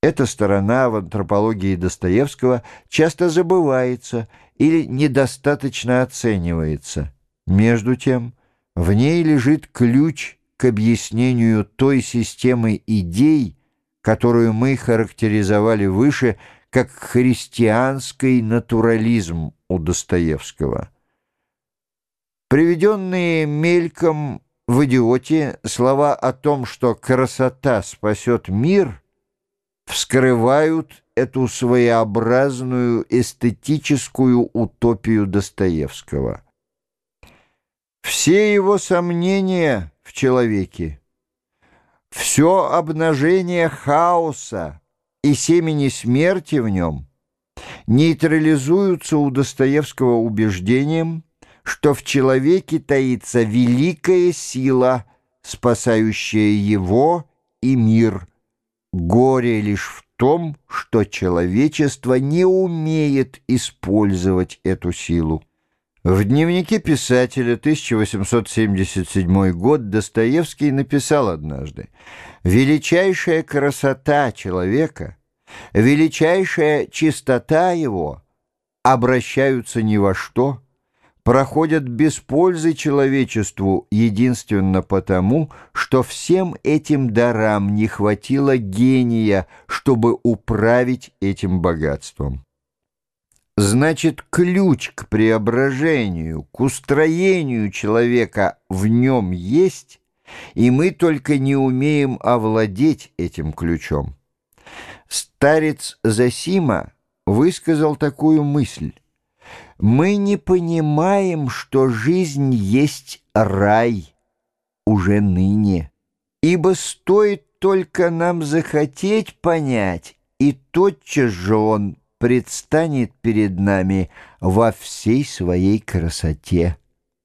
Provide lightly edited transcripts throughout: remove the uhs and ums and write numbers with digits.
Эта сторона в антропологии Достоевского часто забывается или недостаточно оценивается. Между тем, в ней лежит ключ к объяснению той системы идей, которую мы характеризовали выше как христианский натурализм у Достоевского. Приведенные мельком в «Идиоте» слова о том, что красота спасет мир, вскрывают эту своеобразную эстетическую утопию Достоевского. Все его сомнения в человеке, все обнажение хаоса и семени смерти в нем нейтрализуются у Достоевского убеждением, что в человеке таится великая сила, спасающая его и мир. Горе лишь в том, что человечество не умеет использовать эту силу. В дневнике писателя, 1877 год, Достоевский написал однажды: «Величайшая красота человека, величайшая чистота его обращаются ни во что, проходят без пользы человечеству единственно потому, что всем этим дарам не хватило гения, чтобы управить этим богатством». Значит, ключ к преображению, к устроению человека в нем есть, и мы только не умеем овладеть этим ключом. Старец Зосима высказал такую мысль: «Мы не понимаем, что жизнь есть рай уже ныне, ибо стоит только нам захотеть понять, и тотчас же он предстанет перед нами во всей своей красоте».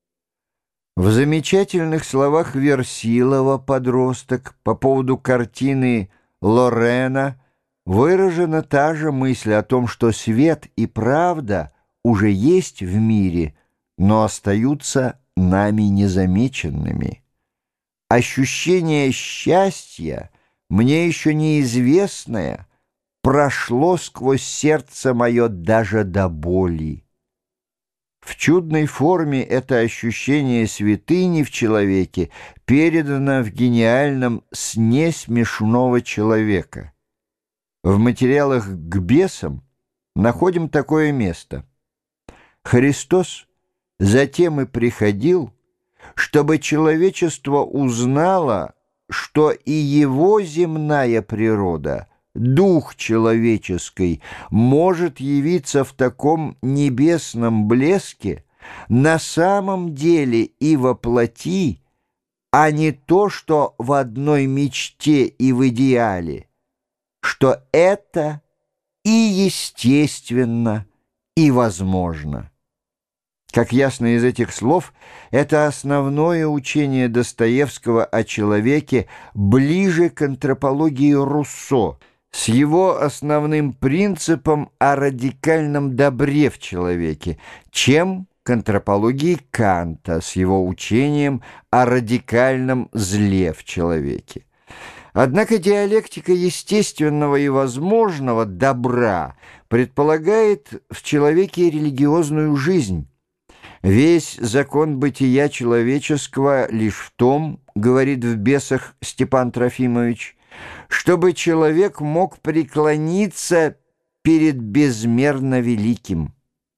В замечательных словах Версилова «Подросток» по поводу картины Лорена выражена та же мысль о том, что свет и правда уже есть в мире, но остаются нами незамеченными. Ощущение счастья, мне еще неизвестное, прошло сквозь сердце мое даже до боли. В чудной форме это ощущение святыни в человеке передано в гениальном «Сне смешного человека». В материалах к бесам находим такое место: «Христос затем и приходил, чтобы человечество узнало, что и его земная природа, дух человеческий, может явиться в таком небесном блеске на самом деле и во плоти, а не то, что в одной мечте и в идеале, что это и естественно, и возможно». Как ясно из этих слов, это основное учение Достоевского о человеке ближе к антропологии Руссо, с его основным принципом о радикальном добре в человеке, чем к антропологии Канта с его учением о радикальном зле в человеке. Однако диалектика естественного и возможного добра предполагает в человеке религиозную жизнь. Весь закон бытия человеческого лишь в том, говорит в «Бесах» Степан Трофимович, чтобы человек мог преклониться перед безмерно великим.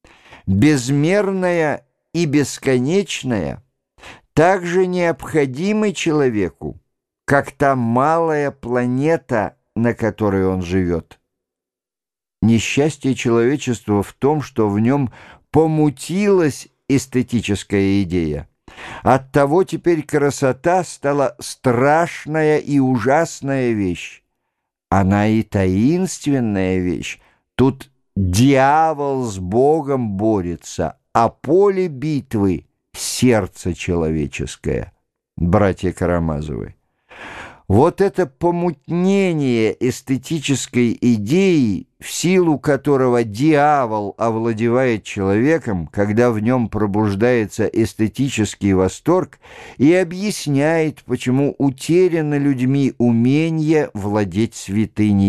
Безмерное и бесконечное также необходимы человеку, как та малая планета, на которой он живет. Несчастье человечества в том, что в нем помутилась эстетическая идея. Оттого теперь красота стала страшная и ужасная вещь. Она и таинственная вещь. Тут дьявол с Богом борется, а поле битвы — сердце человеческое. Братья Карамазовы. Вот это помутнение эстетической идеи, в силу которого дьявол овладевает человеком, когда в нем пробуждается эстетический восторг, и объясняет, почему утеряно людьми умение владеть святыней,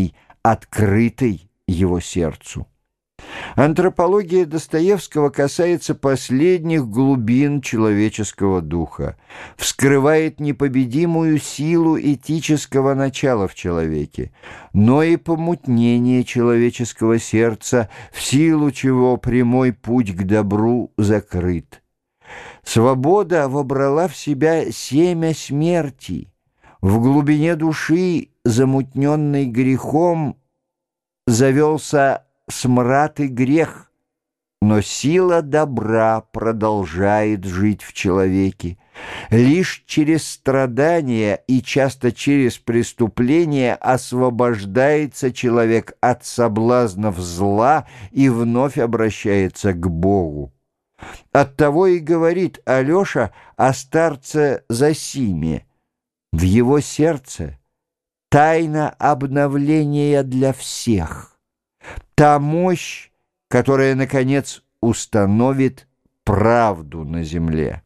открытой его сердцу. Антропология Достоевского касается последних глубин человеческого духа, вскрывает непобедимую силу этического начала в человеке, но и помутнение человеческого сердца, в силу чего прямой путь к добру закрыт. Свобода вобрала в себя семя смерти. В глубине души, замутненной грехом, завелся смрад и грех, но сила добра продолжает жить в человеке. Лишь через страдания и часто через преступления освобождается человек от соблазнов зла и вновь обращается к Богу. Оттого и говорит Алеша о старце Зосиме. В его сердце тайна обновления для всех. Та мощь, которая, наконец, установит правду на земле.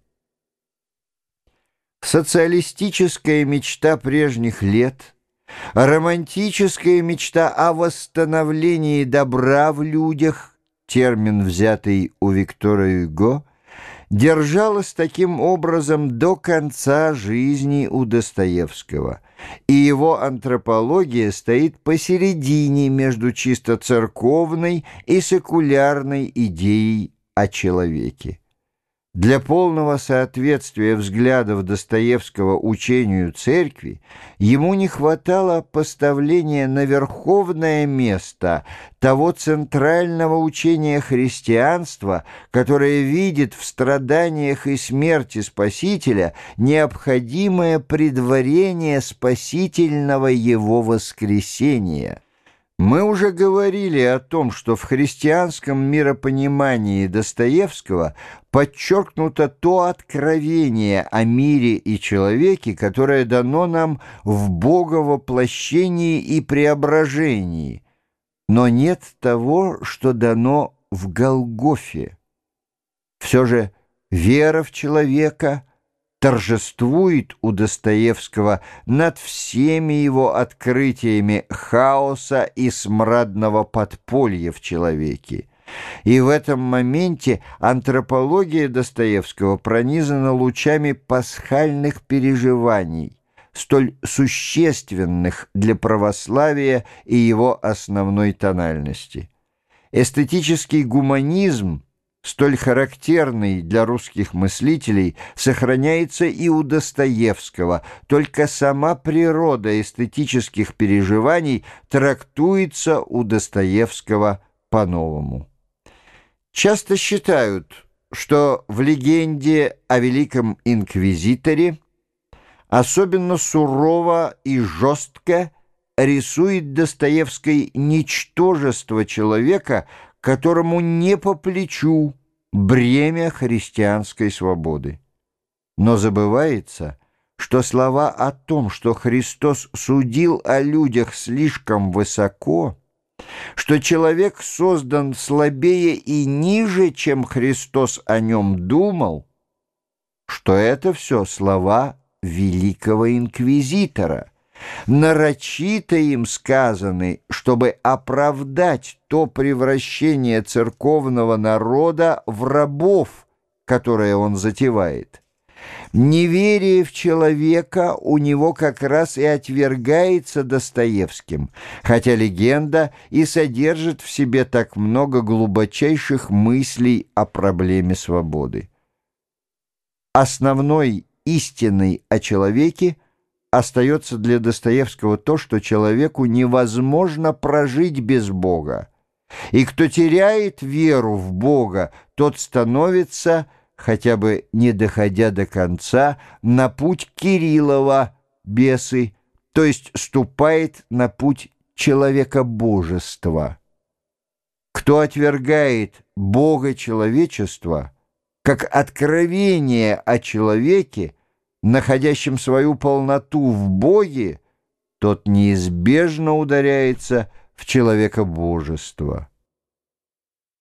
Социалистическая мечта прежних лет, романтическая мечта о восстановлении добра в людях, термин, взятый у Виктора Юго, держалась таким образом до конца жизни у Достоевского, и его антропология стоит посередине между чисто церковной и секулярной идеей о человеке. Для полного соответствия взглядов Достоевского учению церкви ему не хватало поставления на верховное место того центрального учения христианства, которое видит в страданиях и смерти Спасителя необходимое предварение спасительного его воскресения. Мы уже говорили о том, что в христианском миропонимании Достоевского подчеркнуто то откровение о мире и человеке, которое дано нам в боговоплощении и преображении, но нет того, что дано в Голгофе. Все же вера в человека торжествует у Достоевского над всеми его открытиями хаоса и смрадного подполья в человеке. И в этом моменте антропология Достоевского пронизана лучами пасхальных переживаний, столь существенных для православия и его основной тональности. Эстетический гуманизм, столь характерный для русских мыслителей, сохраняется и у Достоевского, только сама природа эстетических переживаний трактуется у Достоевского по-новому. Часто считают, что в легенде о Великом Инквизиторе особенно сурово и жестко рисует Достоевский ничтожество человека, которому не по плечу бремя христианской свободы. Но забывается, что слова о том, что Христос судил о людях слишком высоко, что человек создан слабее и ниже, чем Христос о нем думал, что это все слова великого инквизитора, нарочито им сказаны, чтобы оправдать то превращение церковного народа в рабов, которое он затевает. Неверие в человека у него как раз и отвергается Достоевским, хотя легенда и содержит в себе так много глубочайших мыслей о проблеме свободы. Основной истиной о человеке остается для Достоевского то, что человеку невозможно прожить без Бога. И кто теряет веру в Бога, тот становится, хотя бы не доходя до конца, на путь Кириллова, бесы, то есть ступает на путь человекобожества. Кто отвергает Бога человечества, как откровение о человеке, находящем свою полноту в Боге, тот неизбежно ударяется в человекобожество.